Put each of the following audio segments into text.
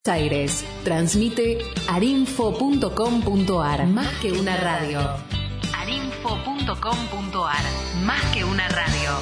Aires. Transmite arinfo.com.ar. Más que una radio. arinfo.com.ar. Más que una radio.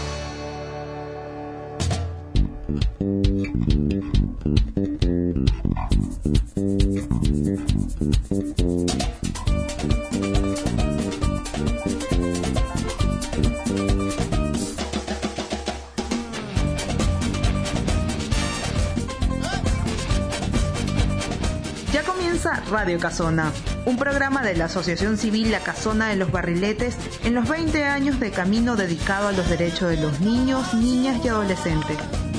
Ya comienza Radio Casona, un programa de la Asociación Civil La Casona de los Barriletes en los 20 años de camino dedicado a los derechos de los niños, niñas y adolescentes.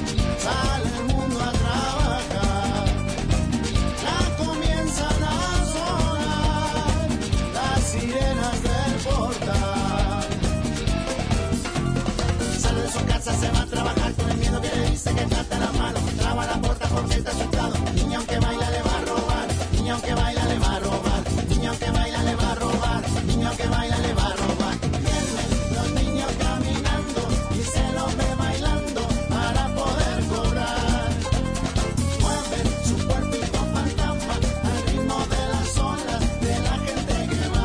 Se va a trabajar con el miedo que le dice que trata la mano. Traba la puerta porque está asustado. Niña aunque baila le va a robar. Niña aunque baila le va a robar. Niña aunque baila le va a robar. Niña aunque baila le va a robar. Vienen los niños caminando y se los ve bailando para poder cobrar. Mueven su cuerpito fantasma al ritmo de las olas de la gente que va.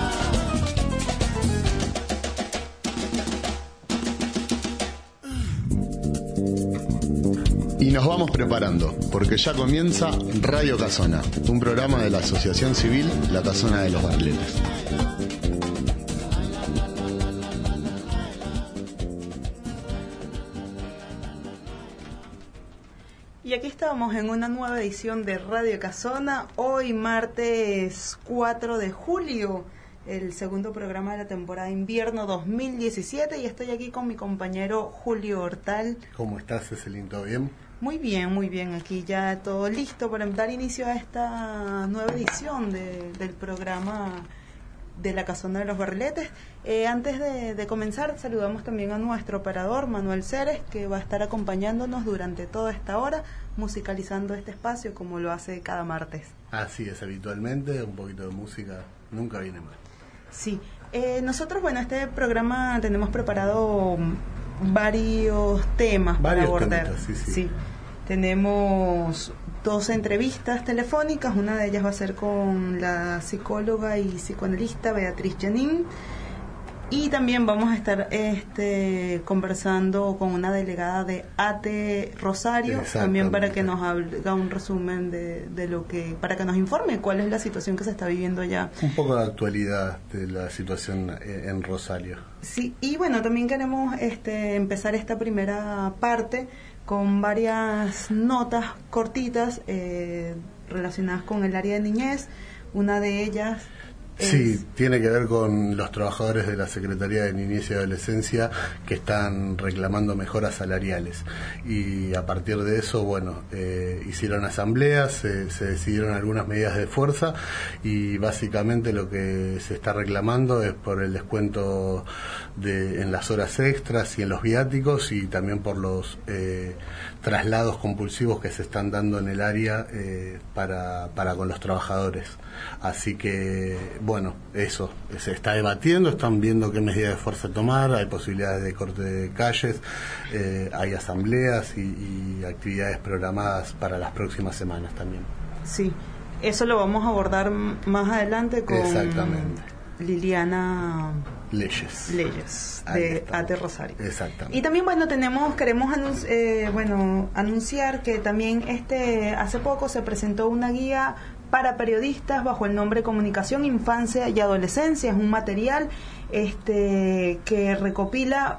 Y nos vamos preparando, porque ya comienza Radio Casona, un programa de la Asociación Civil La Casona de los Barriletes. Y aquí estamos en una nueva edición de Radio Casona, hoy martes 4 de julio, el segundo programa de la temporada invierno 2017, y estoy aquí con mi compañero Julio Hortal. ¿Cómo estás, Cecelín? ¿Todo bien? Muy bien, aquí ya todo listo para dar inicio a esta nueva edición del programa de la Casona de los Barriletes. Antes de comenzar, saludamos también a nuestro operador, Manuel Ceres, que va a estar acompañándonos durante toda esta hora, musicalizando este espacio como lo hace cada martes. Así es, habitualmente, un poquito de música nunca viene mal. Sí, nosotros, este programa tenemos preparado varios temas para abordar. Sí. Tenemos 2 entrevistas telefónicas, una de ellas va a ser con la psicóloga y psicoanalista Beatriz Janín, y también vamos a estar conversando con una delegada de ATE Rosario, también para que nos haga un resumen de lo que, para que nos informe cuál es la situación que se está viviendo allá. Un poco de actualidad de la situación en Rosario. Sí, y también queremos empezar esta primera parte con varias notas cortitas relacionadas con el área de niñez. Una de ellas sí, tiene que ver con los trabajadores de la Secretaría de Niñez y Adolescencia que están reclamando mejoras salariales, y a partir de eso, hicieron asambleas, se decidieron algunas medidas de fuerza, y básicamente lo que se está reclamando es por el descuento en las horas extras y en los viáticos, y también por los traslados compulsivos que se están dando en el área para con los trabajadores. Así que, eso se está debatiendo, están viendo qué medidas de fuerza tomar, hay posibilidades de corte de calles, hay asambleas y actividades programadas para las próximas semanas también. Sí, eso lo vamos a abordar más adelante con Liliana Leyes de ATE Rosario. Exactamente. Y también queremos anunciar que también hace poco se presentó una guía para periodistas bajo el nombre Comunicación, Infancia y Adolescencia. Es un material que recopila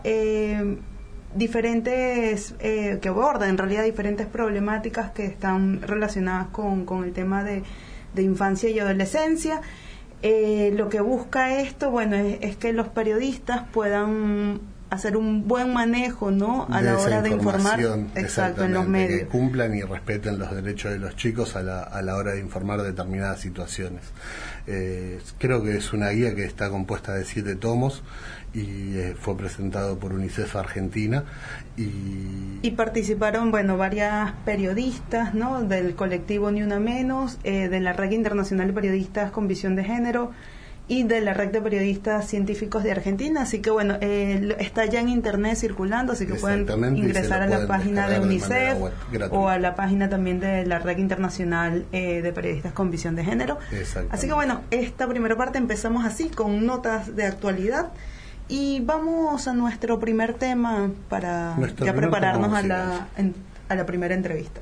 diferentes, que aborda en realidad diferentes problemáticas que están relacionadas con el tema de infancia y adolescencia. Lo que busca esto, es que los periodistas puedan hacer un buen manejo, a la hora de informar, en los medios, que cumplan y respeten los derechos de los chicos a la hora de informar determinadas situaciones. Creo que es una guía que está compuesta de 7 tomos y fue presentado por UNICEF Argentina, y participaron varias periodistas, del colectivo Ni Una Menos, de la Red Internacional de Periodistas con Visión de Género, y de la Red de Periodistas Científicos de Argentina. Así que bueno, está ya en internet circulando, así que pueden ingresar a la página de UNICEF o a la página también de la Red Internacional de Periodistas con Visión de Género. Así que bueno, esta primera parte empezamos así, con notas de actualidad, y vamos a nuestro primer tema para ya prepararnos a la primera entrevista.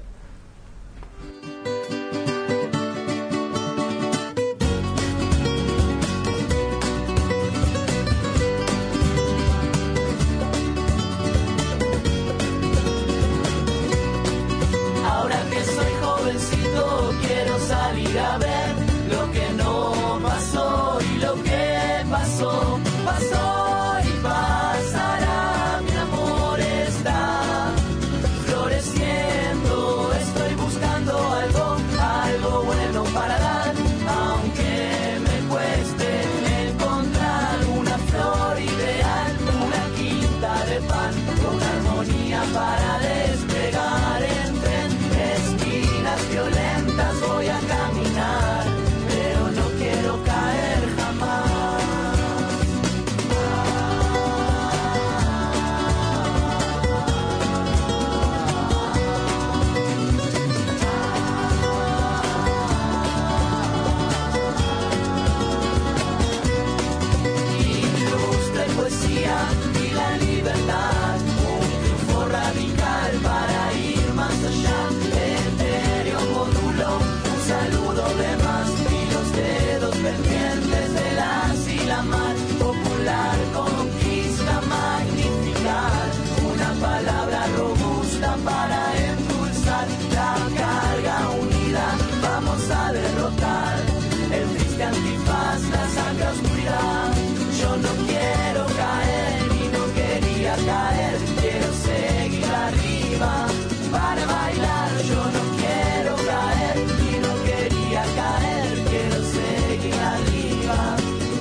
Quiero salir a ver lo que no pasó y lo que pasó, pasó y pasará. Mi amor está floreciendo, estoy buscando algo bueno para dar, aunque me cueste encontrar una flor ideal, una quinta de pan, una armonía para desplegar entre esquinas violentas. Voy a caminar, pero no quiero caer jamás. Ilustre poesía y la libertad, un triunfo radical para ir más allá. Un saludo de más y los dedos pendientes de las y la mar. Popular conquista magnificar, una palabra robusta para endulzar la carga unida. Vamos a derrotar el triste antifaz, la sangre oscuridad. Yo no quiero caer y no quería caer, quiero seguir arriba para bailar. Yo no quiero caer y no quería caer, quiero seguir arriba.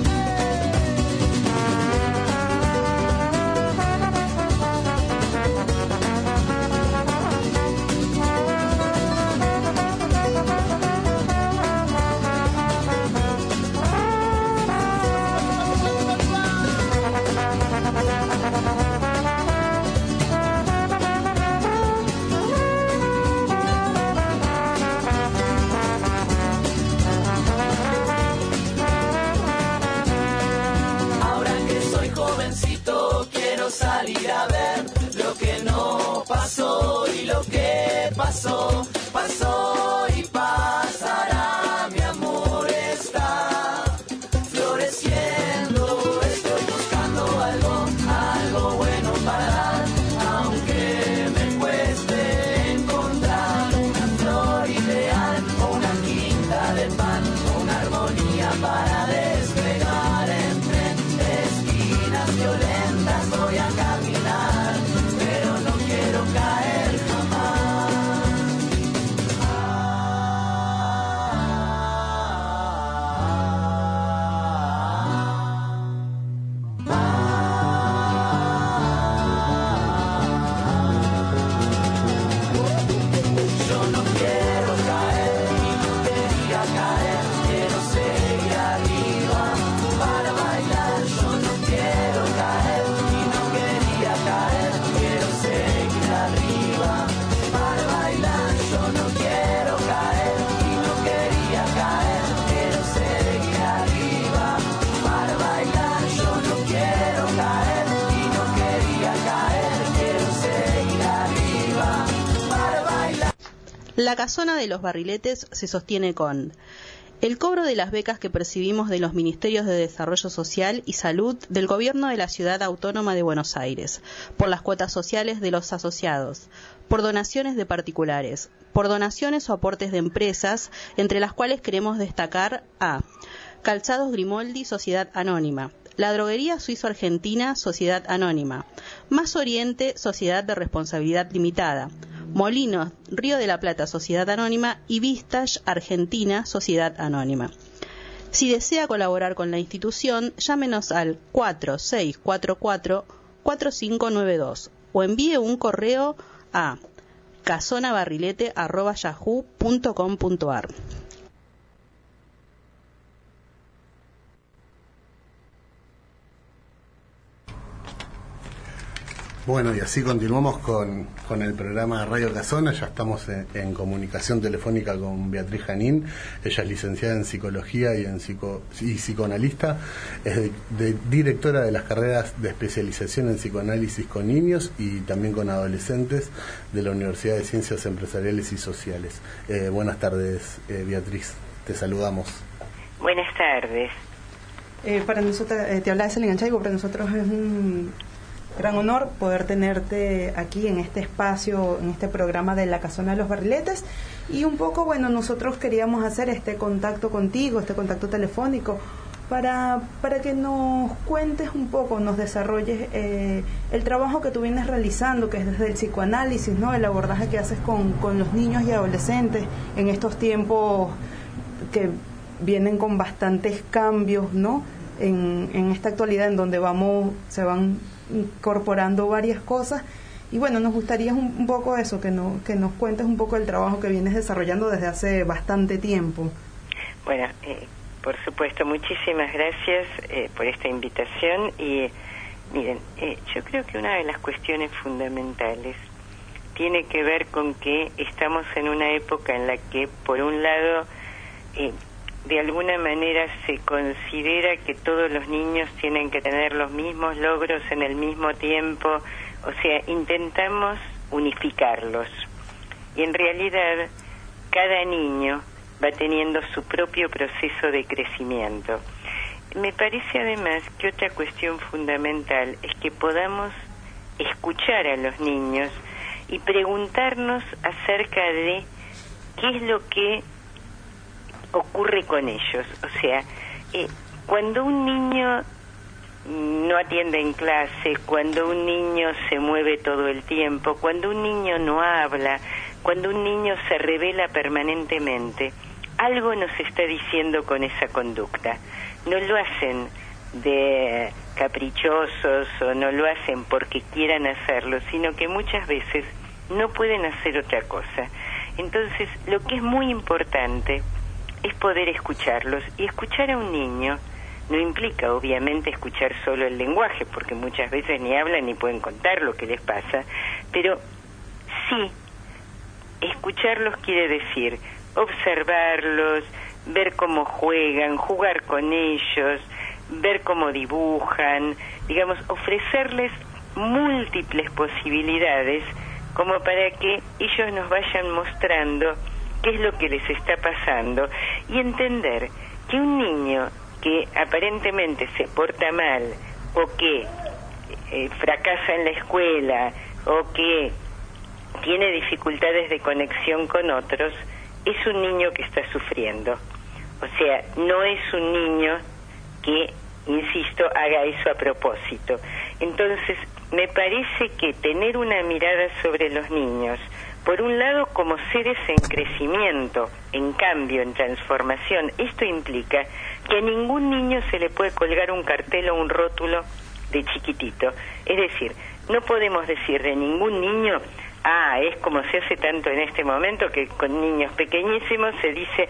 Quiero salir a ver lo que no pasó y lo que pasó, pasó y pasará. Mi amor está floreciendo, estoy buscando algo bueno para dar, aunque me cueste encontrar una flor ideal o una quinta de pan, una armonía para desplegar entre esquinas violentas. Voy a caminar, pero no quiero caer jamás. Yo no quiero caer y no quería caer, quiero seguir arriba para bailar. Yo no quiero caer y no quería caer, quiero seguir arriba para bailar. Yo no quiero caer y no quería caer, quiero seguir arriba para bailar. Yo no quiero caer y no quería caer, quiero seguir arriba para bailar. La casona de los barriletes se sostiene con el cobro de las becas que percibimos de los Ministerios de Desarrollo Social y Salud del Gobierno de la Ciudad Autónoma de Buenos Aires, por las cuotas sociales de los asociados, por donaciones de particulares, por donaciones o aportes de empresas, entre las cuales queremos destacar a Calzados Grimoldi, Sociedad Anónima, La Droguería Suizo-Argentina, Sociedad Anónima, Más Oriente, Sociedad de Responsabilidad Limitada, Molinos, Río de la Plata, Sociedad Anónima y Vistage Argentina, Sociedad Anónima. Si desea colaborar con la institución, llámenos al 4644-4592 o envíe un correo a casonabarrilete@yahoo.com.ar. Bueno, y así continuamos con el programa Radio Casona. Ya estamos en comunicación telefónica con Beatriz Janín. Ella es licenciada en Psicología y psicoanalista. Es directora de las carreras de especialización en psicoanálisis con niños y también con adolescentes de la Universidad de Ciencias Empresariales y Sociales. Buenas tardes, Beatriz. Te saludamos. Buenas tardes. Para nosotros, te habla Selena Chaigo, para nosotros es un gran honor poder tenerte aquí en este espacio, en este programa de La Casona de los Barriletes. Y un poco, bueno, nosotros queríamos hacer este contacto contigo, este contacto telefónico, para que nos cuentes un poco, nos desarrolles el trabajo que tú vienes realizando, que es desde el psicoanálisis, ¿no? El abordaje que haces con los niños y adolescentes en estos tiempos que vienen con bastantes cambios, ¿no? En esta actualidad en donde se van incorporando varias cosas. Y bueno, nos gustaría un poco eso, que nos cuentes un poco el trabajo que vienes desarrollando desde hace bastante tiempo. Bueno, por supuesto, muchísimas gracias por esta invitación. Y miren, yo creo que una de las cuestiones fundamentales tiene que ver con que estamos en una época en la que, por un lado, de alguna manera se considera que todos los niños tienen que tener los mismos logros en el mismo tiempo, o sea, intentamos unificarlos. Y en realidad, cada niño va teniendo su propio proceso de crecimiento. Me parece además que otra cuestión fundamental es que podamos escuchar a los niños y preguntarnos acerca de qué es lo que ocurre con ellos. O sea, cuando un niño no atiende en clase, cuando un niño se mueve todo el tiempo, cuando un niño no habla, cuando un niño se revela permanentemente, algo nos está diciendo con esa conducta. No lo hacen de caprichosos o no lo hacen porque quieran hacerlo, sino que muchas veces no pueden hacer otra cosa. Entonces, lo que es muy importante es poder escucharlos. Y escuchar a un niño no implica, obviamente, escuchar solo el lenguaje, porque muchas veces ni hablan ni pueden contar lo que les pasa, pero sí, escucharlos quiere decir observarlos, ver cómo juegan, jugar con ellos, ver cómo dibujan, digamos, ofrecerles múltiples posibilidades como para que ellos nos vayan mostrando qué es lo que les está pasando y entender que un niño que aparentemente se porta mal o que fracasa en la escuela o que tiene dificultades de conexión con otros es un niño que está sufriendo. O sea, no es un niño que, insisto, haga eso a propósito. Entonces, me parece que tener una mirada sobre los niños, por un lado, como seres en crecimiento, en cambio, en transformación, esto implica que a ningún niño se le puede colgar un cartel o un rótulo de chiquitito. Es decir, no podemos decir de ningún niño, es como se hace tanto en este momento, que con niños pequeñísimos se dice,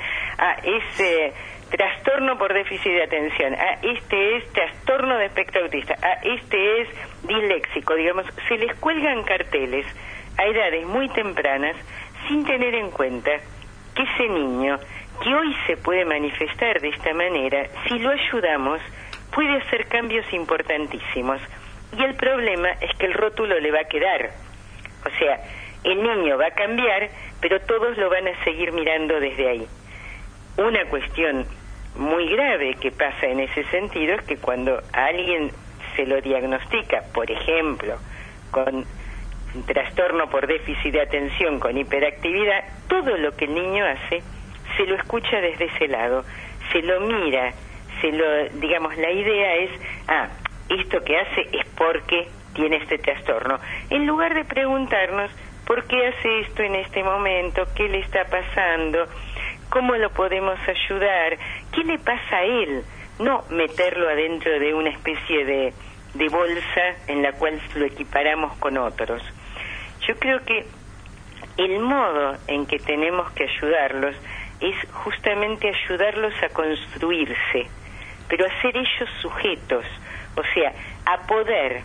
es trastorno por déficit de atención, este es trastorno de espectro autista, este es disléxico, digamos, se les cuelgan carteles a edades muy tempranas sin tener en cuenta que ese niño que hoy se puede manifestar de esta manera, si lo ayudamos, puede hacer cambios importantísimos. Y el problema es que el rótulo le va a quedar. O sea, el niño va a cambiar, pero todos lo van a seguir mirando desde ahí. Una cuestión muy grave que pasa en ese sentido es que cuando a alguien se lo diagnostica, por ejemplo, con trastorno por déficit de atención, con hiperactividad, todo lo que el niño hace se lo escucha desde ese lado, se lo mira, digamos, la idea es, esto que hace es porque tiene este trastorno, en lugar de preguntarnos por qué hace esto en este momento, qué le está pasando, cómo lo podemos ayudar, qué le pasa a él, no meterlo adentro de una especie de bolsa en la cual lo equiparamos con otros. Yo creo que el modo en que tenemos que ayudarlos es justamente ayudarlos a construirse, pero a ser ellos sujetos, o sea, a poder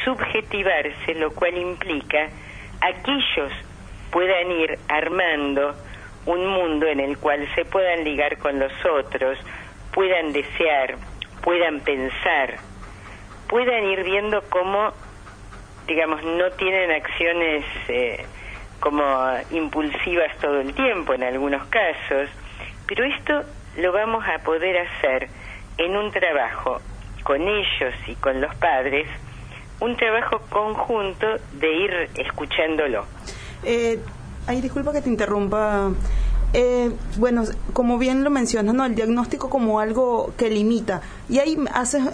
subjetivarse, lo cual implica a que ellos puedan ir armando un mundo en el cual se puedan ligar con los otros, puedan desear, puedan pensar, puedan ir viendo cómo, digamos, no tienen acciones como impulsivas todo el tiempo en algunos casos, pero esto lo vamos a poder hacer en un trabajo con ellos y con los padres, un trabajo conjunto de ir escuchándolo. Disculpa que te interrumpa. Bueno, como bien lo mencionas, ¿no? El diagnóstico como algo que limita. Y ahí haces...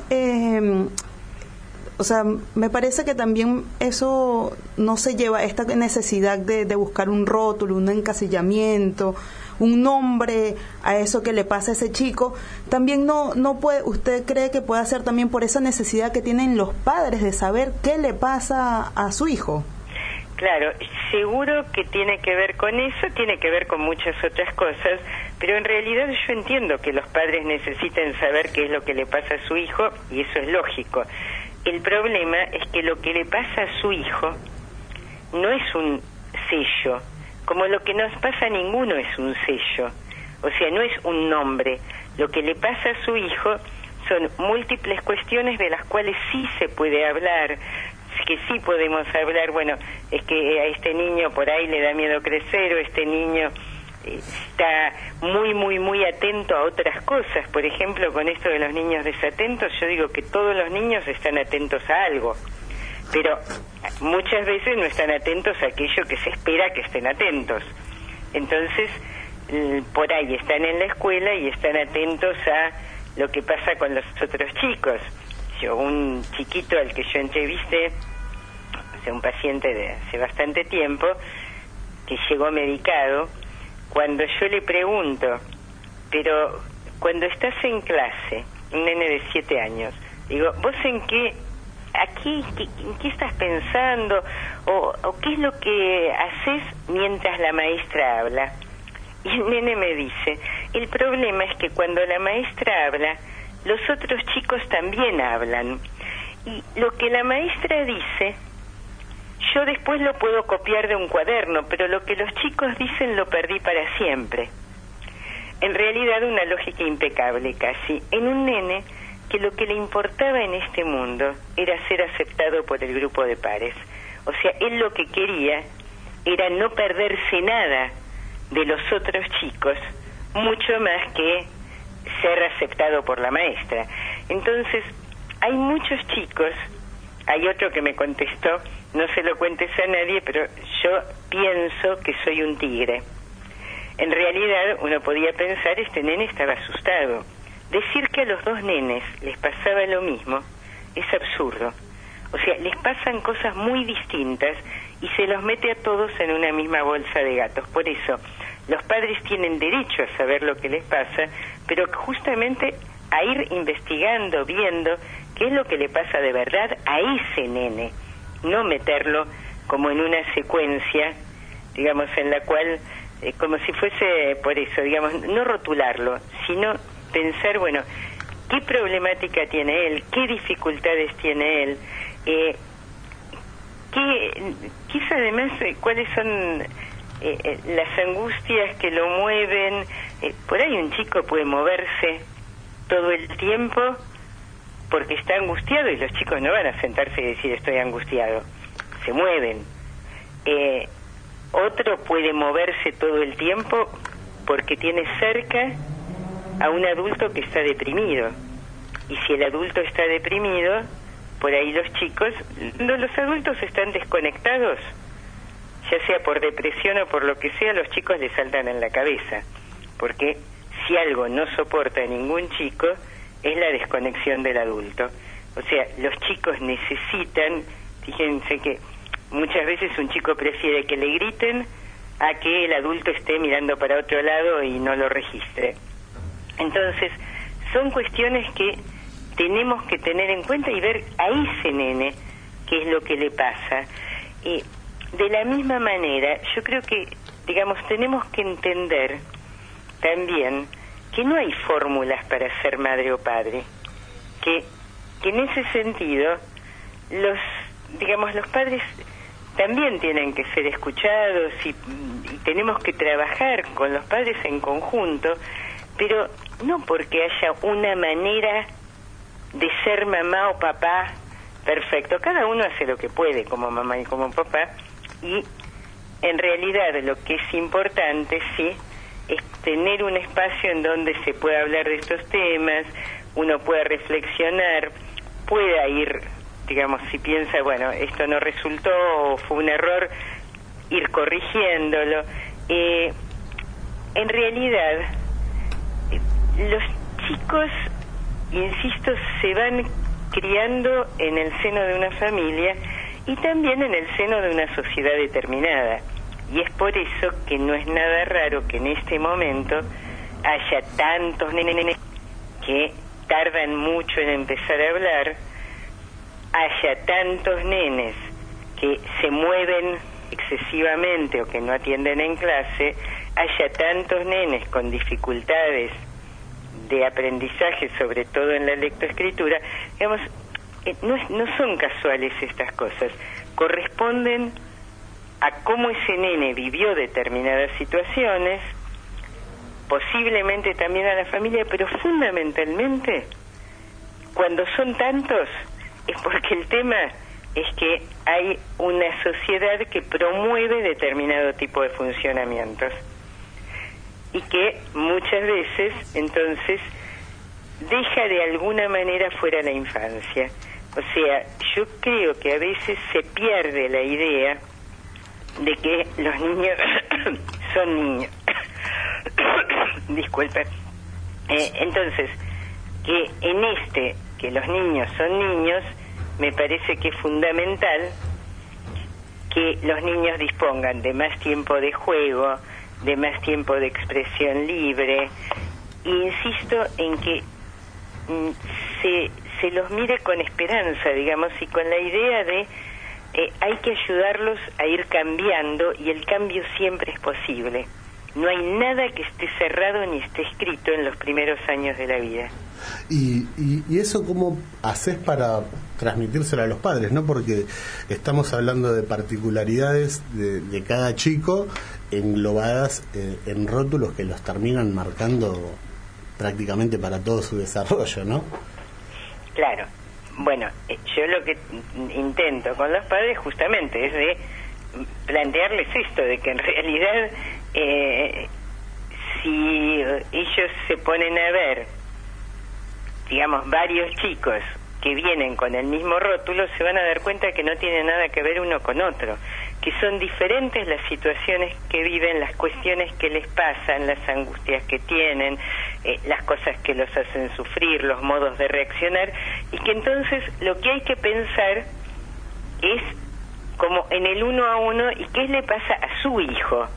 o sea, me parece que también eso no se lleva, esta necesidad de buscar un rótulo, un encasillamiento, un nombre a eso que le pasa a ese chico, también no puede, ¿usted cree que puede ser también por esa necesidad que tienen los padres de saber qué le pasa a su hijo? Claro, seguro que tiene que ver con eso, tiene que ver con muchas otras cosas, pero en realidad yo entiendo que los padres necesiten saber qué es lo que le pasa a su hijo, y eso es lógico. El problema es que lo que le pasa a su hijo no es un sello, como lo que nos pasa a ninguno es un sello, o sea, no es un nombre. Lo que le pasa a su hijo son múltiples cuestiones de las cuales sí se puede hablar, que sí podemos hablar. Bueno, es que a este niño por ahí le da miedo crecer, o este niño está muy atento a otras cosas. Por ejemplo, con esto de los niños desatentos, yo digo que todos los niños están atentos a algo, pero muchas veces no están atentos a aquello que se espera que estén atentos. Entonces, por ahí están en la escuela y están atentos a lo que pasa con los otros chicos. Un chiquito al que yo entrevisté, un paciente de hace bastante tiempo, que llegó medicado, cuando yo le pregunto, pero cuando estás en clase, un nene de 7 años, digo, ¿vos en qué estás pensando? ¿O qué es lo que haces mientras la maestra habla? Y el nene me dice, el problema es que cuando la maestra habla, los otros chicos también hablan. Y lo que la maestra dice, yo después lo puedo copiar de un cuaderno, pero lo que los chicos dicen lo perdí para siempre. En realidad, una lógica impecable casi, en un nene que lo que le importaba en este mundo era ser aceptado por el grupo de pares. O sea, él lo que quería era no perderse nada de los otros chicos, mucho más que ser aceptado por la maestra. Entonces, hay muchos chicos, hay otro que me contestó, no se lo cuentes a nadie, pero yo pienso que soy un tigre. En realidad, uno podía pensar, este nene estaba asustado. Decir que a los dos nenes les pasaba lo mismo es absurdo. O sea, les pasan cosas muy distintas y se los mete a todos en una misma bolsa de gatos. Por eso, los padres tienen derecho a saber lo que les pasa, pero justamente a ir investigando, viendo qué es lo que le pasa de verdad a ese nene, no meterlo como en una secuencia, digamos, en la cual, como si fuese, por eso, digamos, no rotularlo, sino pensar, bueno, qué problemática tiene él, qué dificultades tiene él, quizá además cuáles son las angustias que lo mueven. Por ahí un chico puede moverse todo el tiempo porque está angustiado, y los chicos no van a sentarse y decir estoy angustiado, se mueven. Otro puede moverse todo el tiempo porque tiene cerca a un adulto que está deprimido, y si el adulto está deprimido, por ahí los chicos, los adultos están desconectados, ya sea por depresión o por lo que sea, los chicos les saltan en la cabeza, porque si algo no soporta a ningún chico es la desconexión del adulto. O sea, los chicos necesitan, fíjense que muchas veces un chico prefiere que le griten a que el adulto esté mirando para otro lado y no lo registre. Entonces, son cuestiones que tenemos que tener en cuenta y ver a ese nene qué es lo que le pasa. De la misma manera, yo creo que, digamos, tenemos que entender también que no hay fórmulas para ser madre o padre, que en ese sentido los digamos, los padres también tienen que ser escuchados y tenemos que trabajar con los padres en conjunto, pero no porque haya una manera de ser mamá o papá perfecto. Cada uno hace lo que puede como mamá y como papá, y en realidad lo que es importante, sí, es tener un espacio en donde se pueda hablar de estos temas, uno pueda reflexionar, pueda ir, digamos, si piensa, bueno, esto no resultó o fue un error, ir corrigiéndolo. En realidad, los chicos, insisto, se van criando en el seno de una familia y también en el seno de una sociedad determinada. Y es por eso que no es nada raro que en este momento haya tantos nenes que tardan mucho en empezar a hablar, haya tantos nenes que se mueven excesivamente o que no atienden en clase, haya tantos nenes con dificultades de aprendizaje, sobre todo en la lectoescritura. Digamos, no son casuales estas cosas, corresponden a cómo ese nene vivió determinadas situaciones, posiblemente también a la familia, pero fundamentalmente, cuando son tantos, es porque el tema es que hay una sociedad que promueve determinado tipo de funcionamientos y que muchas veces, entonces, deja de alguna manera fuera la infancia. O sea, yo creo que a veces se pierde la idea de que los niños son niños. Disculpe. Entonces, que que los niños son niños, me parece que es fundamental que los niños dispongan de más tiempo de juego, de más tiempo de expresión libre. E insisto en que se los mire con esperanza, digamos, y con la idea de hay que ayudarlos a ir cambiando, y el cambio siempre es posible. No hay nada que esté cerrado ni esté escrito en los primeros años de la vida. Y eso cómo haces para transmitírselo a los padres, ¿no? Porque estamos hablando de particularidades de cada chico englobadas en rótulos que los terminan marcando prácticamente para todo su desarrollo, ¿no? Claro. Bueno, yo lo que intento con los padres justamente es de plantearles esto, de que en realidad si ellos se ponen a ver, digamos, varios chicos que vienen con el mismo rótulo, se van a dar cuenta que no tiene nada que ver uno con otro, que son diferentes las situaciones que viven, las cuestiones que les pasan, las angustias que tienen, las cosas que los hacen sufrir, los modos de reaccionar, y que entonces lo que hay que pensar es como en el uno a uno y qué le pasa a su hijo,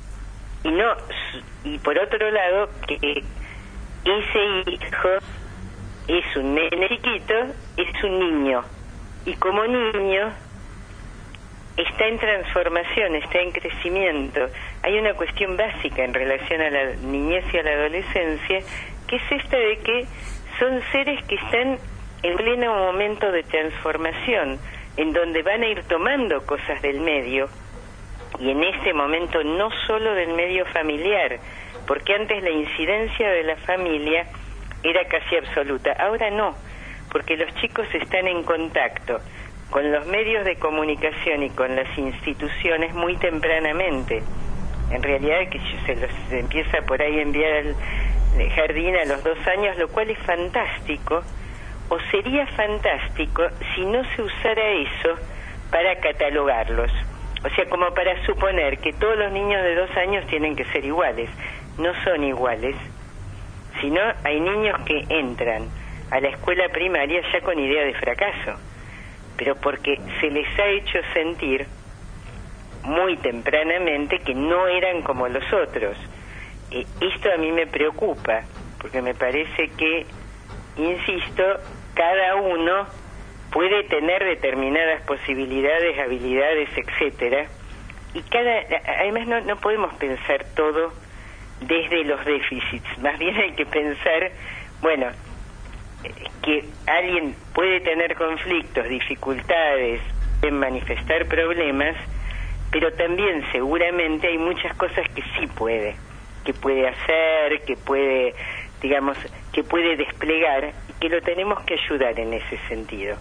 y por otro lado que ese hijo es un nene chiquito, es un niño, y como niño está en transformación, está en crecimiento. Hay una cuestión básica en relación a la niñez y a la adolescencia, que es esta de que son seres que están en pleno momento de transformación, en donde van a ir tomando cosas del medio, y en ese momento no solo del medio familiar, porque antes la incidencia de la familia era casi absoluta, ahora no, porque los chicos están en contacto con los medios de comunicación y con las instituciones muy tempranamente. En realidad que se los empieza por ahí a enviar al jardín a los 2 años, lo cual es fantástico, o sería fantástico si no se usara eso para catalogarlos. O sea, como para suponer que todos los niños de 2 años tienen que ser iguales. No son iguales, sino hay niños que entran a la escuela primaria ya con idea de fracaso, pero porque se les ha hecho sentir muy tempranamente que no eran como los otros. Esto a mí me preocupa, porque me parece que, insisto, cada uno puede tener determinadas posibilidades, habilidades, etcétera, y además no podemos pensar todo desde los déficits, más bien hay que pensar, bueno, que alguien puede tener conflictos, dificultades, pueden manifestar problemas, pero también seguramente hay muchas cosas que sí puede hacer, que puede, digamos, que puede desplegar, y que lo tenemos que ayudar en ese sentido.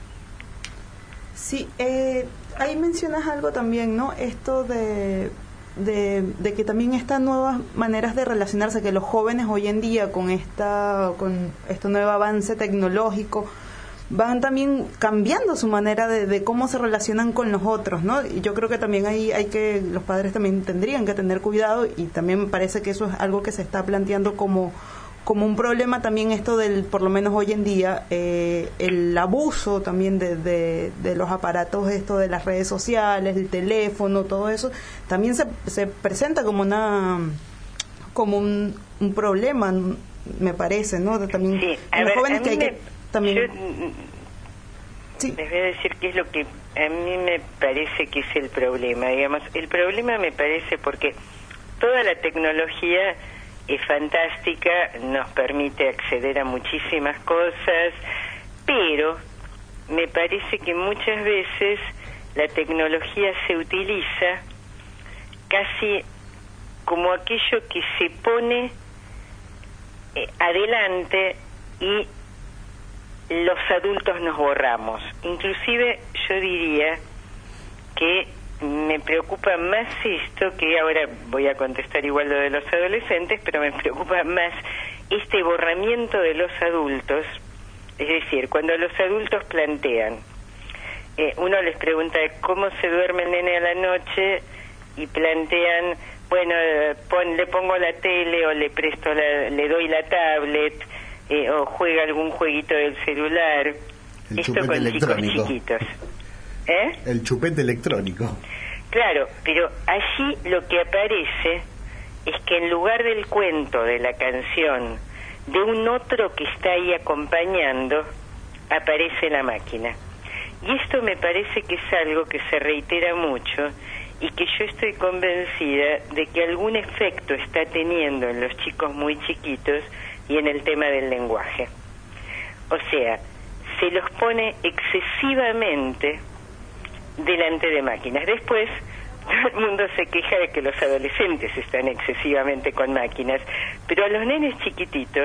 Sí, ahí mencionas algo también, ¿no? Esto de que también estas nuevas maneras de relacionarse, que los jóvenes hoy en día con este nuevo avance tecnológico van también cambiando su manera de cómo se relacionan con los otros, ¿no? Y yo creo que también los padres también tendrían que tener cuidado, y también me parece que eso es algo que se está planteando como un problema también, esto por lo menos hoy en día, el abuso también de los aparatos, esto de las redes sociales, el teléfono, todo eso, también se presenta como un problema, me parece, ¿no? También sí, en los jóvenes que hay que también... Sí. Les voy a decir qué es lo que a mí me parece que es el problema. Digamos, el problema me parece porque toda la tecnología es fantástica, nos permite acceder a muchísimas cosas, pero me parece que muchas veces la tecnología se utiliza casi como aquello que se pone adelante y los adultos nos borramos. Inclusive yo diría que me preocupa más esto, que ahora voy a contestar igual lo de los adolescentes, pero me preocupa más este borramiento de los adultos. Es decir, cuando los adultos plantean, uno les pregunta cómo se duerme el nene a la noche y plantean, bueno, le pongo la tele o le doy la tablet, o juega algún jueguito del celular. Esto con chicos chiquitos. El chupete electrónico. Claro, pero allí lo que aparece es que en lugar del cuento, de la canción, de un otro que está ahí acompañando, aparece la máquina. Y esto me parece que es algo que se reitera mucho y que yo estoy convencida de que algún efecto está teniendo en los chicos muy chiquitos y en el tema del lenguaje. O sea, se los pone excesivamente delante de máquinas. Después, todo el mundo se queja de que los adolescentes están excesivamente con máquinas, pero a los nenes chiquititos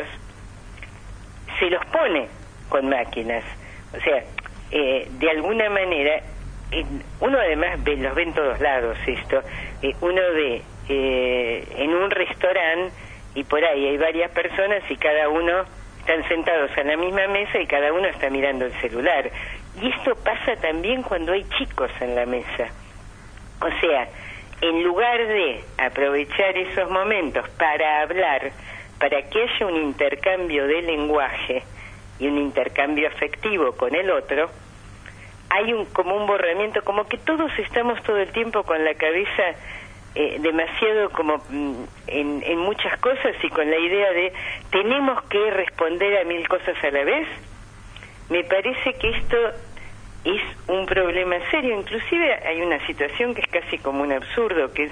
se los pone con máquinas. O sea, de alguna manera, uno además los ve en todos lados esto. Uno ve en un restaurante y por ahí hay varias personas y cada uno están sentados en la misma mesa y cada uno está mirando el celular. Y esto pasa también cuando hay chicos en la mesa. O sea, en lugar de aprovechar esos momentos para hablar, para que haya un intercambio de lenguaje y un intercambio afectivo con el otro, hay como un borramiento, como que todos estamos todo el tiempo con la cabeza demasiado como en muchas cosas y con la idea de tenemos que responder a 1000 cosas a la vez. Me parece que esto es un problema serio. Inclusive hay una situación que es casi como un absurdo, que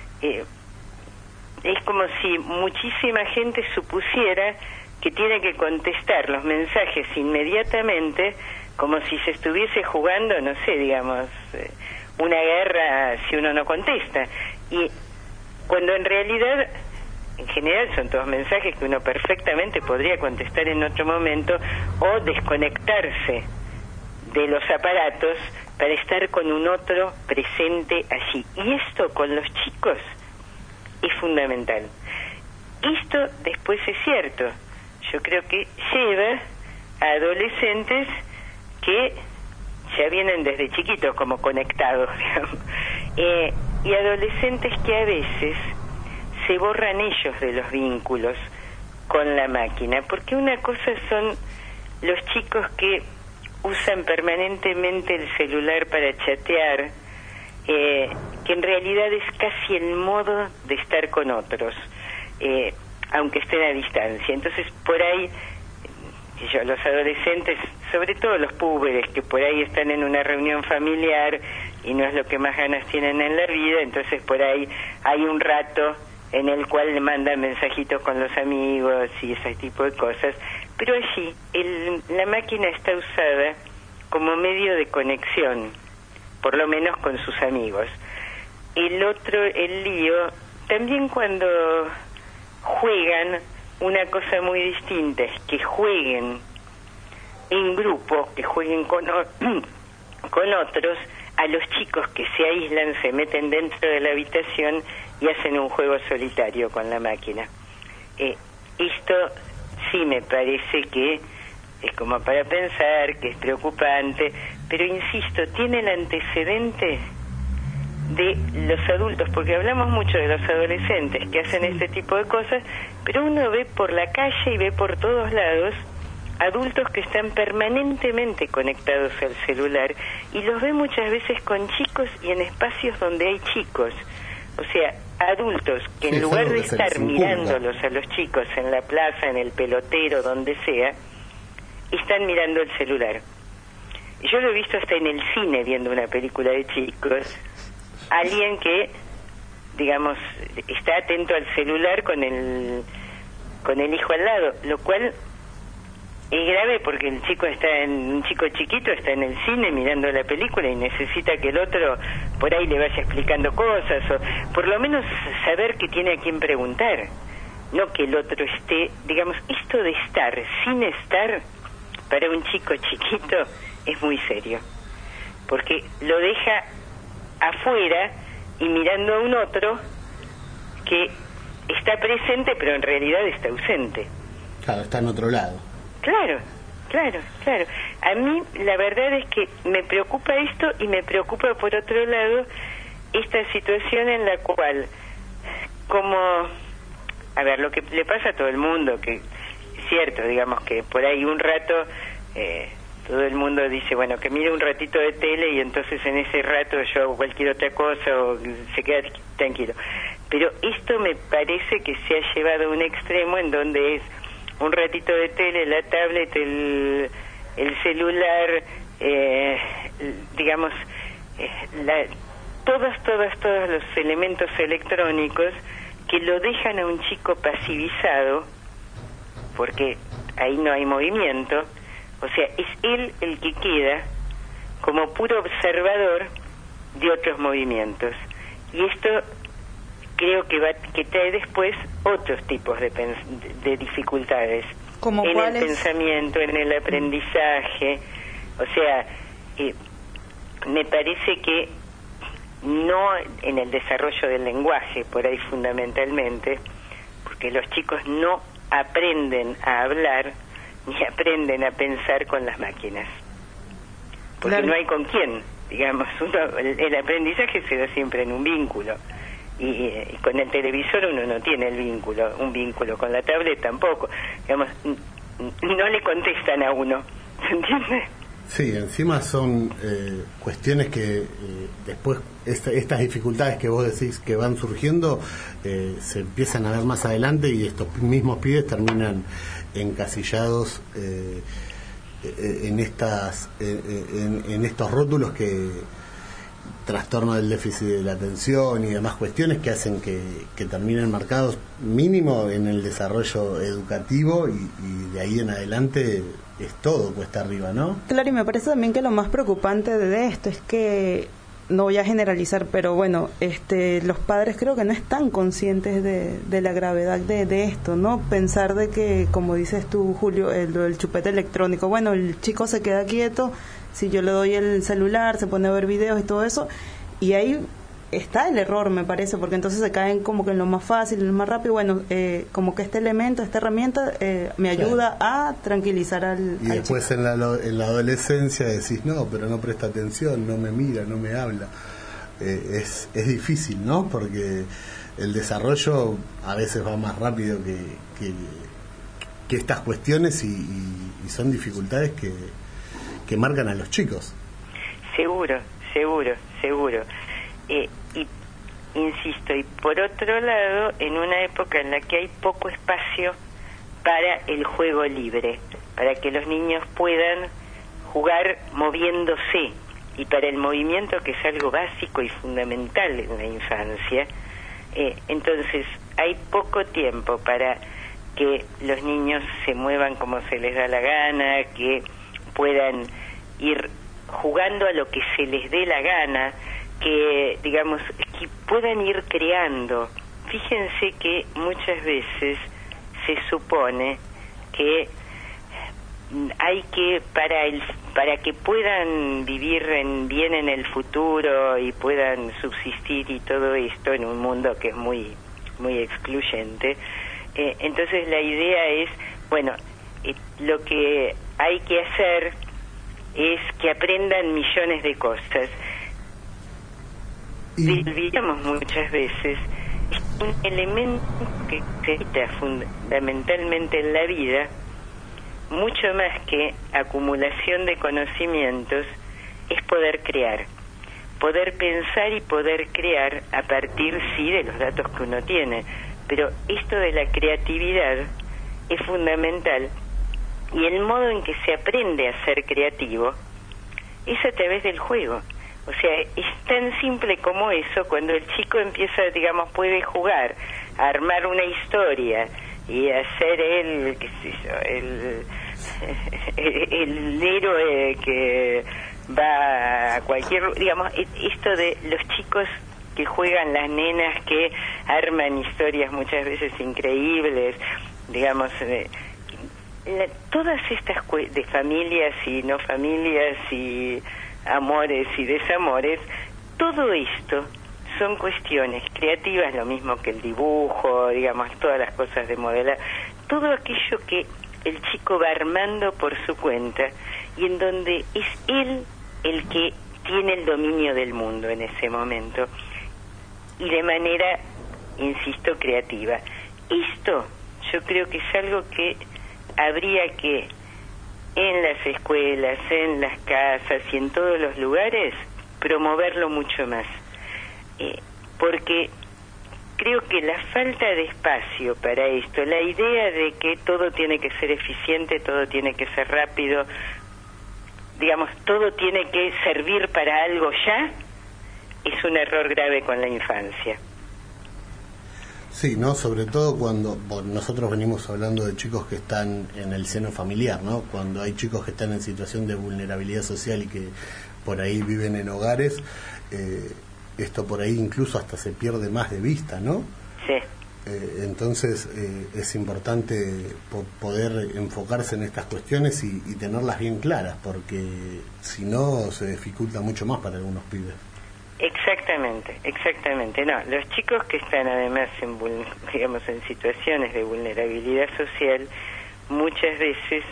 es como si muchísima gente supusiera que tiene que contestar los mensajes inmediatamente, como si se estuviese jugando, no sé, digamos, una guerra si uno no contesta. Y cuando en realidad, en general, son todos mensajes que uno perfectamente podría contestar en otro momento o desconectarse de los aparatos para estar con un otro presente allí. Y esto con los chicos es fundamental. Esto después es cierto. Yo creo que lleva a adolescentes que ya vienen desde chiquitos como conectados, digamos. Y adolescentes que a veces se borran ellos de los vínculos con la máquina, porque una cosa son los chicos que usan permanentemente el celular para chatear, que en realidad es casi el modo de estar con otros, aunque estén a distancia. Entonces, por ahí, los adolescentes, sobre todo los púberes, que por ahí están en una reunión familiar y no es lo que más ganas tienen en la vida, entonces por ahí hay un rato en el cual le mandan mensajitos con los amigos y ese tipo de cosas, pero allí la máquina está usada como medio de conexión por lo menos con sus amigos. El otro, el lío, también cuando juegan, una cosa muy distinta es que jueguen en grupo, que jueguen con otros. A los chicos que se aíslan, se meten dentro de la habitación y hacen un juego solitario con la máquina. Esto sí me parece que es como para pensar, que es preocupante, pero insisto, tiene el antecedente de los adultos, porque hablamos mucho de los adolescentes que hacen este tipo de cosas, pero uno ve por la calle y ve por todos lados adultos que están permanentemente conectados al celular, y los ve muchas veces con chicos y en espacios donde hay chicos. O sea, adultos que en lugar de estar mirándolos a los chicos en la plaza, en el pelotero, donde sea, están mirando el celular. Yo lo he visto hasta en el cine viendo una película de chicos. Alguien que, digamos, está atento al celular con el hijo al lado, lo cual es grave porque un chico chiquito está en el cine mirando la película y necesita que el otro por ahí le vaya explicando cosas, o por lo menos saber que tiene a quién preguntar, no que el otro esté, digamos, esto de estar sin estar para un chico chiquito es muy serio, porque lo deja afuera y mirando a un otro que está presente pero en realidad está ausente. Claro, está en otro lado. Claro. A mí la verdad es que me preocupa esto, y me preocupa por otro lado esta situación en la cual, como, a ver, lo que le pasa a todo el mundo, que es cierto, digamos que por ahí un rato todo el mundo dice, bueno, que mire un ratito de tele y entonces en ese rato yo hago cualquier otra cosa o se queda tranquilo. Pero esto me parece que se ha llevado a un extremo en donde es un ratito de tele, la tablet, el celular, digamos, todos los elementos electrónicos que lo dejan a un chico pasivizado, porque ahí no hay movimiento. O sea, es él el que queda como puro observador de otros movimientos. Y esto creo que trae después otros tipos de dificultades en el pensamiento, en el aprendizaje. O sea, me parece que no en el desarrollo del lenguaje, por ahí fundamentalmente, porque los chicos no aprenden a hablar ni aprenden a pensar con las máquinas, porque claro, no hay con quién, digamos. El aprendizaje se da siempre en un vínculo, y con el televisor uno no tiene un vínculo con la tablet tampoco, digamos, no le contestan a uno, ¿se entiende? Sí, encima son cuestiones que después estas dificultades que vos decís que van surgiendo se empiezan a ver más adelante, y estos mismos pibes terminan encasillados en estos rótulos que trastorno del déficit de la atención y demás cuestiones que hacen que terminen marcados mínimo en el desarrollo educativo, y de ahí en adelante es todo cuesta arriba, ¿no? Claro, y me parece también que lo más preocupante de esto es que, no voy a generalizar, pero bueno, los padres creo que no están conscientes de la gravedad de esto, ¿no? Pensar de que, como dices tú, Julio, el chupete electrónico, bueno, el chico se queda quieto, si yo le doy el celular, se pone a ver videos y todo eso, y ahí está el error, me parece, porque entonces se caen como que en lo más fácil, en lo más rápido. Bueno, como que este elemento, esta herramienta me ayuda a tranquilizar al después chico. En la adolescencia decís, no, pero no presta atención, no me mira, no me habla. Es difícil, ¿no? Porque el desarrollo a veces va más rápido que estas cuestiones, y son dificultades que marcan a los chicos. Seguro. Y insisto, y por otro lado, en una época en la que hay poco espacio para el juego libre, para que los niños puedan jugar moviéndose, y para el movimiento, que es algo básico y fundamental en la infancia, entonces hay poco tiempo para que los niños se muevan como se les da la gana, que puedan ir jugando a lo que se les dé la gana, que digamos que puedan ir creando. Fíjense que muchas veces se supone que hay que para que puedan vivir bien en el futuro y puedan subsistir y todo esto en un mundo que es muy muy excluyente, entonces la idea es, bueno, lo que hay que hacer es que aprendan millones de cosas. Olvidamos muchas veces un elemento que se necesita fundamentalmente en la vida, mucho más que acumulación de conocimientos, es poder crear, poder pensar y poder crear a partir, sí, de los datos que uno tiene. Pero esto de la creatividad es fundamental, y el modo en que se aprende a ser creativo es a través del juego. O sea, es tan simple como eso. Cuando el chico empieza, digamos, puede jugar, a armar una historia y hacer el héroe que va a cualquier, digamos, esto de los chicos que juegan, las nenas que arman historias muchas veces increíbles, digamos, todas estas de familias y no familias y amores y desamores, todo esto son cuestiones creativas, lo mismo que el dibujo, digamos, todas las cosas de modelar, todo aquello que el chico va armando por su cuenta y en donde es él el que tiene el dominio del mundo en ese momento y de manera, insisto, creativa. Esto yo creo que es algo que habría que en las escuelas, en las casas y en todos los lugares promoverlo mucho más, porque creo que la falta de espacio para esto, la idea de que todo tiene que ser eficiente, todo tiene que ser rápido, digamos, todo tiene que servir para algo ya, es un error grave con la infancia. Sí, ¿no? Sobre todo cuando nosotros venimos hablando de chicos que están en el seno familiar, ¿no? Cuando hay chicos que están en situación de vulnerabilidad social y que por ahí viven en hogares, esto por ahí incluso hasta se pierde más de vista, ¿no? Sí. Entonces es importante poder enfocarse en estas cuestiones y tenerlas bien claras, porque si no se dificulta mucho más para algunos pibes. Exactamente. No, los chicos que están además en situaciones de vulnerabilidad social, muchas veces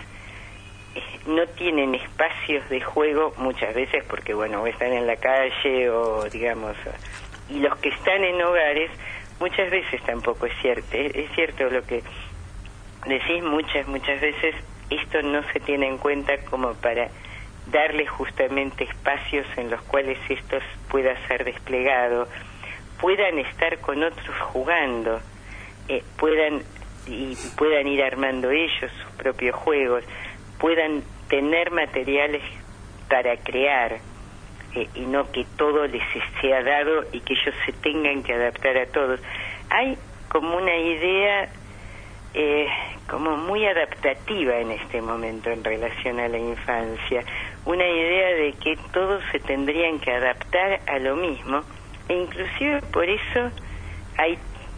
no tienen espacios de juego, muchas veces porque, bueno, o están en la calle o, digamos, y los que están en hogares, muchas veces tampoco es cierto. Es cierto lo que decís, muchas veces esto no se tiene en cuenta como para darle justamente espacios en los cuales esto pueda ser desplegado, puedan estar con otros jugando, puedan ir armando ellos sus propios juegos, puedan tener materiales para crear, y no que todo les sea dado y que ellos se tengan que adaptar a todos. Hay como una idea como muy adaptativa en este momento en relación a la infancia, una idea de que todos se tendrían que adaptar a lo mismo, e inclusive por eso hay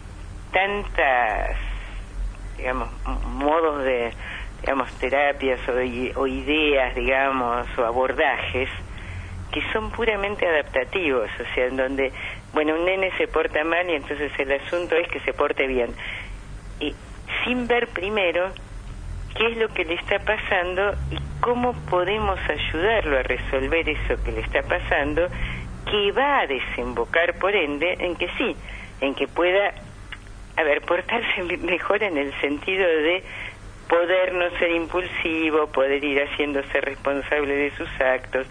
tantas, digamos, modos de, digamos, terapias o ideas, digamos, o abordajes que son puramente adaptativos, o sea, en donde, bueno, un nene se porta mal y entonces el asunto es que se porte bien, y sin ver primero qué es lo que le está pasando y cómo podemos ayudarlo a resolver eso que le está pasando, que va a desembocar por ende en que sí, en que pueda, portarse mejor en el sentido de poder no ser impulsivo, poder ir haciéndose responsable de sus actos,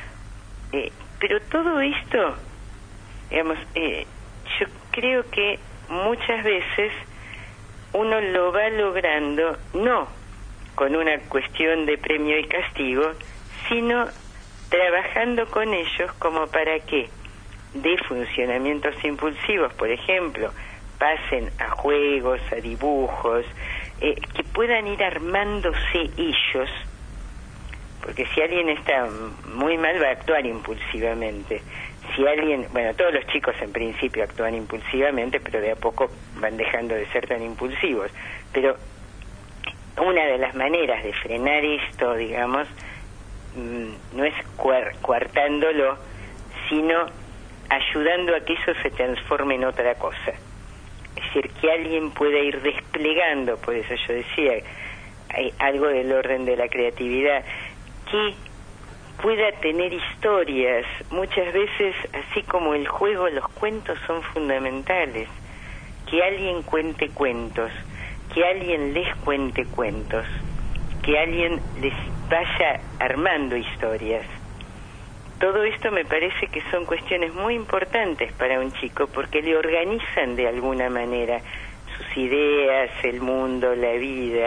pero todo esto, digamos, yo creo que muchas veces uno lo va logrando no con una cuestión de premio y castigo, sino trabajando con ellos como para que de funcionamientos impulsivos, por ejemplo, pasen a juegos, a dibujos, que puedan ir armándose ellos, porque si alguien está muy mal va a actuar impulsivamente. Si alguien, bueno, todos los chicos en principio actúan impulsivamente, pero de a poco van dejando de ser tan impulsivos. Pero una de las maneras de frenar esto, digamos, no es coartándolo, sino ayudando a que eso se transforme en otra cosa. Es decir, que alguien pueda ir desplegando, por eso yo decía, hay algo del orden de la creatividad, que pueda tener historias. Muchas veces, así como el juego, los cuentos son fundamentales. Que alguien cuente cuentos, que alguien les cuente cuentos, que alguien les vaya armando historias. Todo esto me parece que son cuestiones muy importantes para un chico, porque le organizan de alguna manera sus ideas, el mundo, la vida,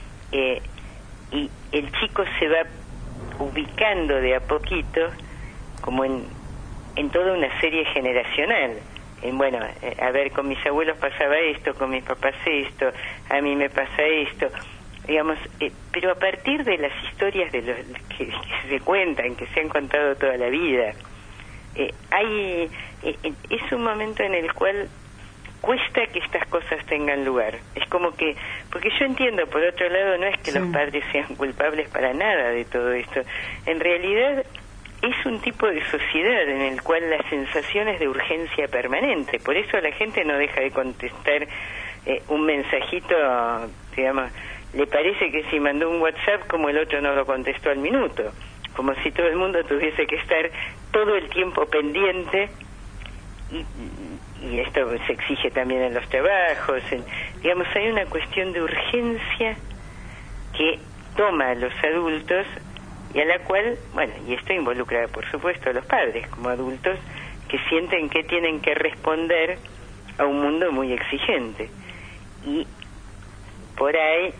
y el chico se va ubicando de a poquito como en toda una serie generacional. Bueno, a ver, con mis abuelos pasaba esto, con mis papás esto, a mí me pasa esto, digamos, pero a partir de las historias de los que se cuentan, que se han contado toda la vida, es un momento en el cual cuesta que estas cosas tengan lugar. Es como que, porque yo entiendo, por otro lado, no es que los padres sean culpables para nada de todo esto. En realidad es un tipo de sociedad en el cual la sensación es de urgencia permanente. Por eso la gente no deja de contestar un mensajito, digamos, le parece que si mandó un WhatsApp como el otro no lo contestó al minuto, como si todo el mundo tuviese que estar todo el tiempo pendiente, y esto se exige también en los trabajos, digamos, hay una cuestión de urgencia que toma a los adultos y a la cual, bueno, y esto involucra por supuesto a los padres como adultos que sienten que tienen que responder a un mundo muy exigente, y por ahí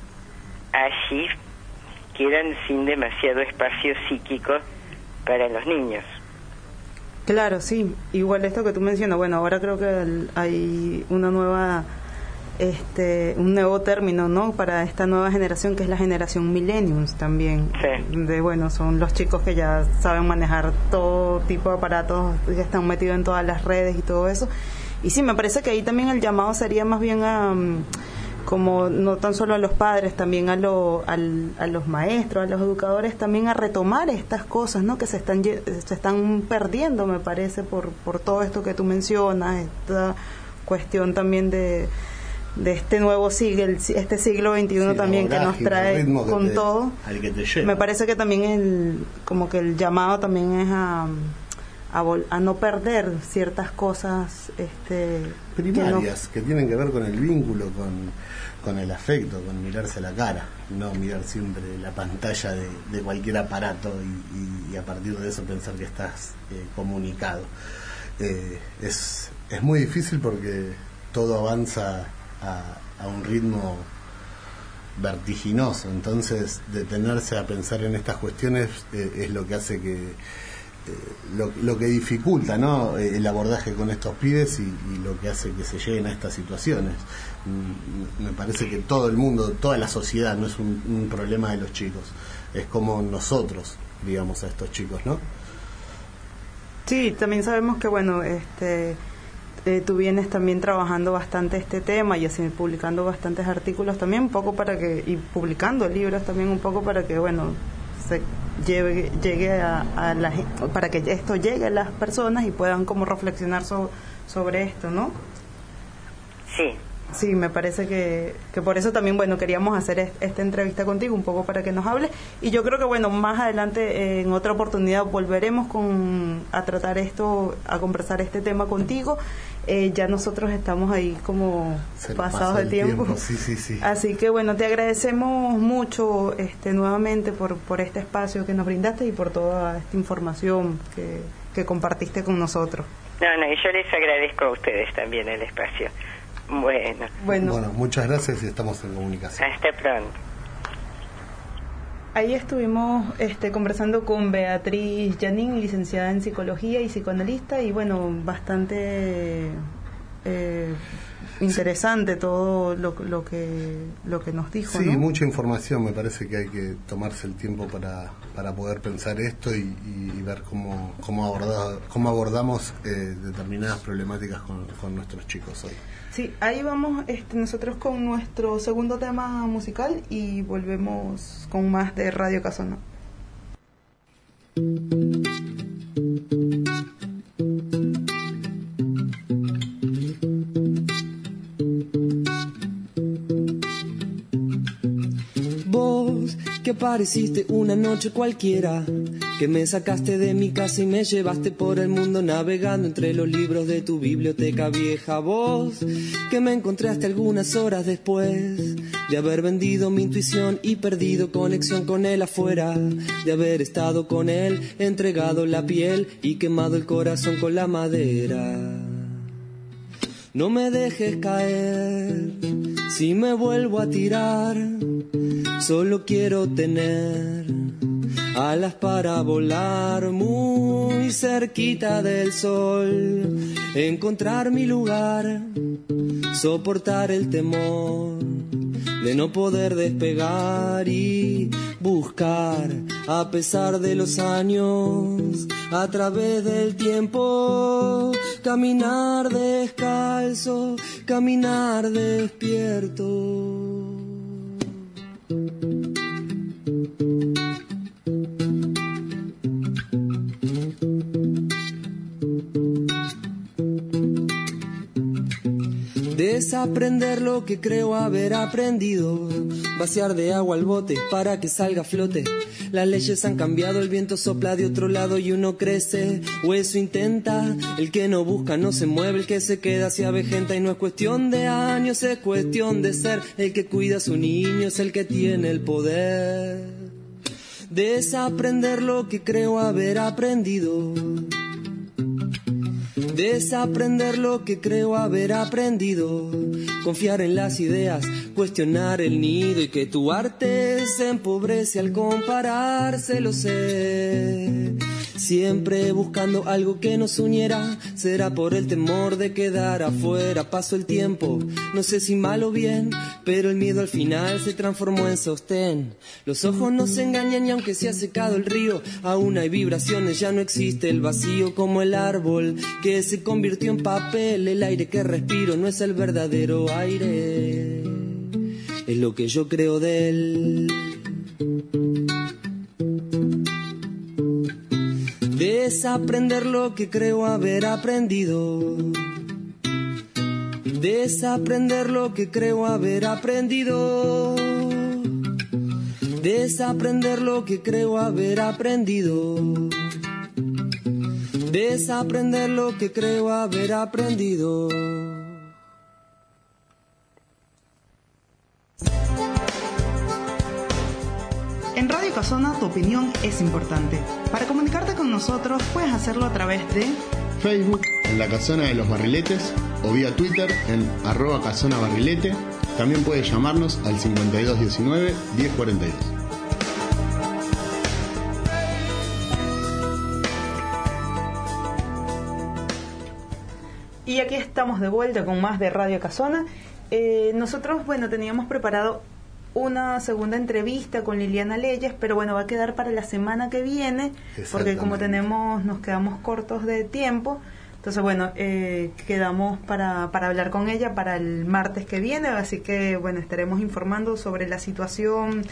allí quedan sin demasiado espacio psíquico para los niños. Claro, sí. Igual esto que tú mencionas, bueno, ahora creo que hay una nueva, un nuevo término, ¿no? Para esta nueva generación, que es la generación millennials también. Sí. Bueno, son los chicos que ya saben manejar todo tipo de aparatos, que están metidos en todas las redes y todo eso. Y sí, me parece que ahí también el llamado sería más bien a, como no tan solo a los padres, también a los maestros, a los educadores, también a retomar estas cosas, ¿no? Que se están perdiendo, me parece, por todo esto que tú mencionas, esta cuestión también de este nuevo siglo, este siglo XXI también, que nos trae con todo. Al que te lleva. Me parece que también como que el llamado también es a no perder ciertas cosas primarias que tienen que ver con el vínculo, con el afecto, con mirarse a la cara, no mirar siempre la pantalla de cualquier aparato y a partir de eso pensar que estás comunicado. Es muy difícil porque todo avanza a un ritmo vertiginoso, entonces detenerse a pensar en estas cuestiones es lo que hace que lo que dificulta, ¿no?, el abordaje con estos pibes y lo que hace que se lleguen a estas situaciones. Me parece que todo el mundo, toda la sociedad, no es un problema de los chicos, es como nosotros, digamos, a estos chicos, ¿no? Sí, también sabemos que, bueno, tú vienes también trabajando bastante este tema y así publicando bastantes artículos también, un poco para que, y publicando libros también un poco para que, bueno, se llegue a la gente, para que esto llegue a las personas y puedan como reflexionar sobre esto, ¿no? Sí. Sí, me parece que por eso también, bueno, queríamos hacer esta entrevista contigo un poco para que nos hables, y yo creo que, bueno, más adelante en otra oportunidad volveremos a tratar esto, a conversar este tema contigo. Ya nosotros estamos ahí como pasados de tiempo. Sí. Así que, bueno, te agradecemos mucho nuevamente por este espacio que nos brindaste y por toda esta información que compartiste con nosotros. No, y yo les agradezco a ustedes también el espacio. Bueno, muchas gracias y estamos en comunicación. Hasta pronto. Ahí estuvimos conversando con Beatriz Janín, licenciada en Psicología y psicoanalista, y bueno, bastante interesante todo lo que nos dijo. Sí, ¿no? mucha información. Me parece que hay que tomarse el tiempo para poder pensar esto y ver cómo abordamos determinadas problemáticas con nuestros chicos hoy. Sí, ahí vamos nosotros con nuestro segundo tema musical y volvemos con más de Radio Casona. Vos que apareciste una noche cualquiera, que me sacaste de mi casa y me llevaste por el mundo navegando entre los libros de tu biblioteca vieja. Vos que me encontraste algunas horas después de haber vendido mi intuición y perdido conexión con él afuera, de haber estado con él, entregado la piel y quemado el corazón con la madera. No me dejes caer, si me vuelvo a tirar, solo quiero tener alas para volar muy cerquita del sol, encontrar mi lugar, soportar el temor de no poder despegar y buscar a pesar de los años, a través del tiempo, caminar descalzo, caminar despierto. Desaprender lo que creo haber aprendido, vaciar de agua el bote para que salga a flote. Las leyes han cambiado, el viento sopla de otro lado y uno crece, o eso intenta. El que no busca no se mueve, el que se queda se avejenta. Y no es cuestión de años, es cuestión de ser. El que cuida a su niño es el que tiene el poder. Desaprender lo que creo haber aprendido, desaprender lo que creo haber aprendido, confiar en las ideas, cuestionar el nido, y que tu arte se empobrece al compararse, lo sé. Siempre buscando algo que nos uniera, será por el temor de quedar afuera. Pasó el tiempo, no sé si mal o bien, pero el miedo al final se transformó en sostén. Los ojos no se engañan y aunque se ha secado el río, aún hay vibraciones, ya no existe el vacío. Como el árbol que se convirtió en papel, el aire que respiro no es el verdadero aire, es lo que yo creo de él. Desaprender lo que creo haber aprendido, desaprender lo que creo haber aprendido, desaprender lo que creo haber aprendido, desaprender lo que creo haber aprendido. En Radio Casona tu opinión es importante. Para comunicarte con nosotros puedes hacerlo a través de Facebook en La Casona de los Barriletes o vía Twitter en @casonabarrilete. También puedes llamarnos al 5219-1042. Y aquí estamos de vuelta con más de Radio Casona. Nosotros, teníamos preparado una segunda entrevista con Liliana Leyes, pero va a quedar para la semana que viene, porque como nos quedamos cortos de tiempo, entonces quedamos para hablar con ella para el martes que viene, así que estaremos informando sobre la situación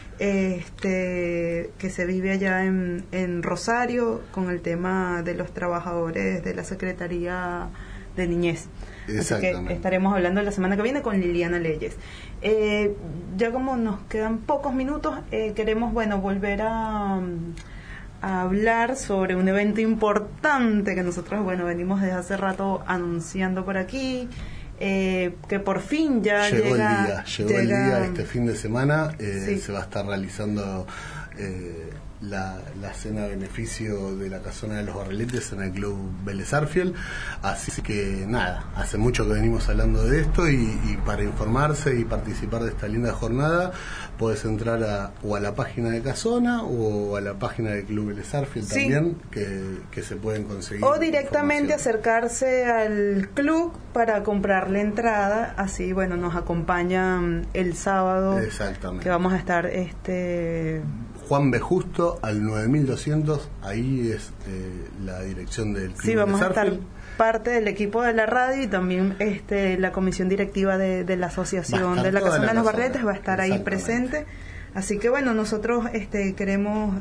que se vive allá en Rosario con el tema de los trabajadores de la Secretaría de Niñez. Así que estaremos hablando la semana que viene con Liliana Leyes. Ya como nos quedan pocos minutos, queremos volver a hablar sobre un evento importante que nosotros venimos desde hace rato anunciando por aquí, que por fin ya llega el día este fin de semana. Sí. Se va a estar realizando la cena a beneficio de la Casona de los Barriletes en el Club Vélez Sarsfield. Así que nada, hace mucho que venimos hablando de esto y para informarse y participar de esta linda jornada puedes entrar o a la página de Casona o a la página del Club Vélez Sarsfield también, que se pueden conseguir. O directamente acercarse al club para comprar la entrada, así bueno, nos acompañan el sábado. Exactamente. Que vamos a estar Juan B. Justo al 9200, ahí es la dirección del club. Sí, vamos a estar parte del equipo de la radio y también la comisión directiva de la asociación de la Casona de los Barriletes va a estar ahí presente. Así que bueno, nosotros queremos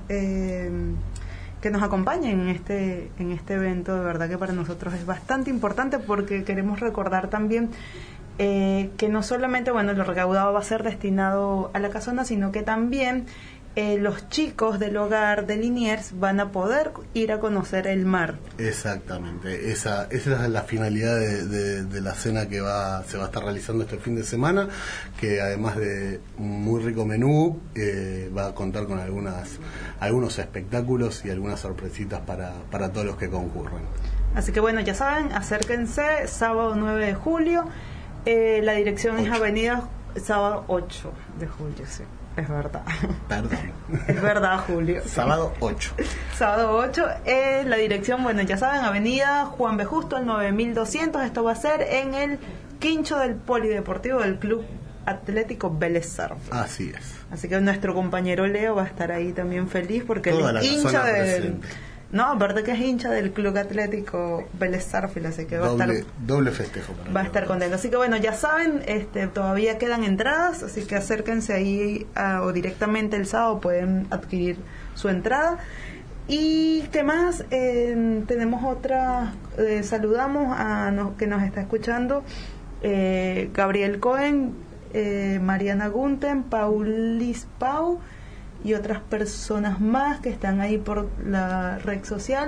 que nos acompañen en este evento, de verdad que para nosotros es bastante importante porque queremos recordar también que no solamente lo recaudado va a ser destinado a la Casona, sino que también los chicos del hogar de Liniers van a poder ir a conocer el mar. Exactamente, esa es la finalidad de la cena que se va a estar realizando este fin de semana, que además de un muy rico menú, va a contar con algunos espectáculos y algunas sorpresitas para todos los que concurren. Así que bueno, ya saben, acérquense, sábado 9 de julio, la dirección es Avenida sábado 8 de julio, sí. Es verdad. Perdón. Es verdad, Julio. Sábado 8. Sábado 8. La dirección, ya saben, Avenida Juan B. Justo, al 9200. Esto va a ser en el quincho del Polideportivo del Club Atlético Vélez Sarsfield. Así es. Así que nuestro compañero Leo va a estar ahí también feliz porque toda él es hincha del... No, aparte que es hincha del Club Atlético Vélez Sarsfield, así que va a estar... Doble festejo. Va a estar contento. Así que ya saben, todavía quedan entradas, así que acérquense ahí o directamente el sábado pueden adquirir su entrada. Y qué más, tenemos otra, saludamos a que nos está escuchando, Gabriel Cohen, Mariana Gunten, Paulis Pau y otras personas más que están ahí por la red social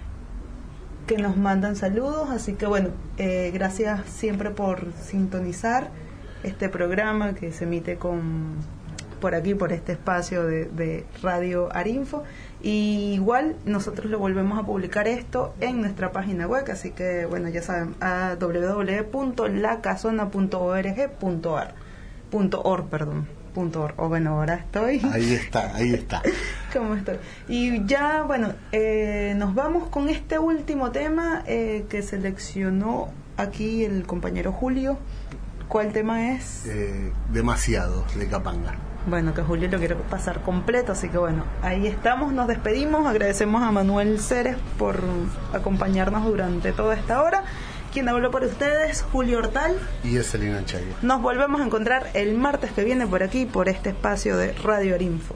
que nos mandan saludos. Así que gracias siempre por sintonizar este programa que se emite por aquí, por este espacio de Radio Arinfo. Y igual nosotros lo volvemos a publicar esto en nuestra página web, así que ya saben, a www.lacasona.org.ar. Ahora estoy. Ahí está. ¿Cómo estoy? Y ya, nos vamos con este último tema que seleccionó aquí el compañero Julio. ¿Cuál tema es? Demasiado, de Capanga. Que Julio lo quiere pasar completo, así que ahí estamos, nos despedimos, agradecemos a Manuel Ceres por acompañarnos durante toda esta hora. Quien habló por ustedes, Julio Hortal y Eselina Chayo. Nos volvemos a encontrar el martes que viene por aquí, por este espacio de Radio Arinfo.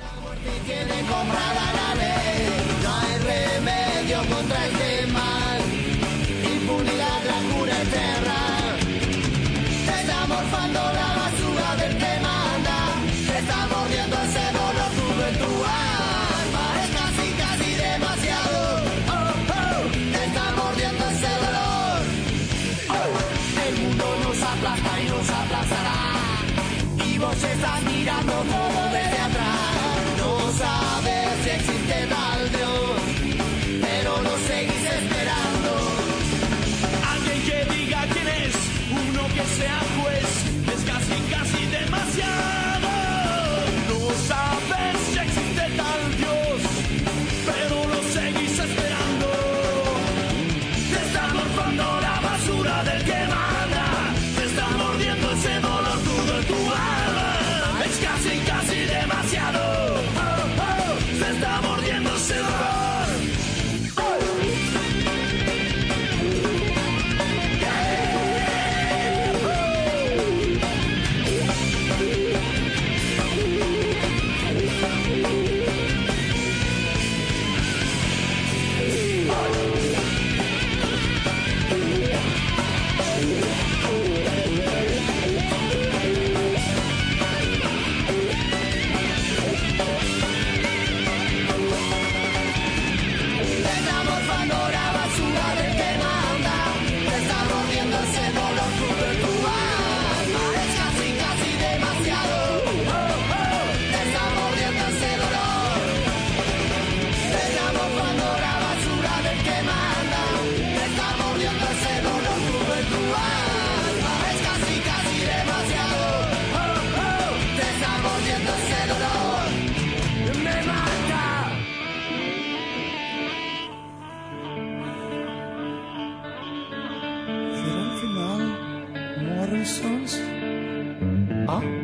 No hay remedio contra este mal, impunidad la cura eterna. Te está morfando la basura del que manda, te está mordiendo ese dolor crudo en tu alma. Es casi demasiado, te está mordiendo ese dolor. El mundo nos aplasta y nos aplastará, y vos estás mirando todo desde atrás. No sabes si existe tal Dios, pero lo seguís esperando. Alguien que diga quién es, uno que sea juez, es casi demasiado. No sabes si existe tal Dios, pero lo seguís esperando. Te está morfando la basura del que manda, te está mordiendo ese dolor crudo en tu alma. Es casi chansons. Ah.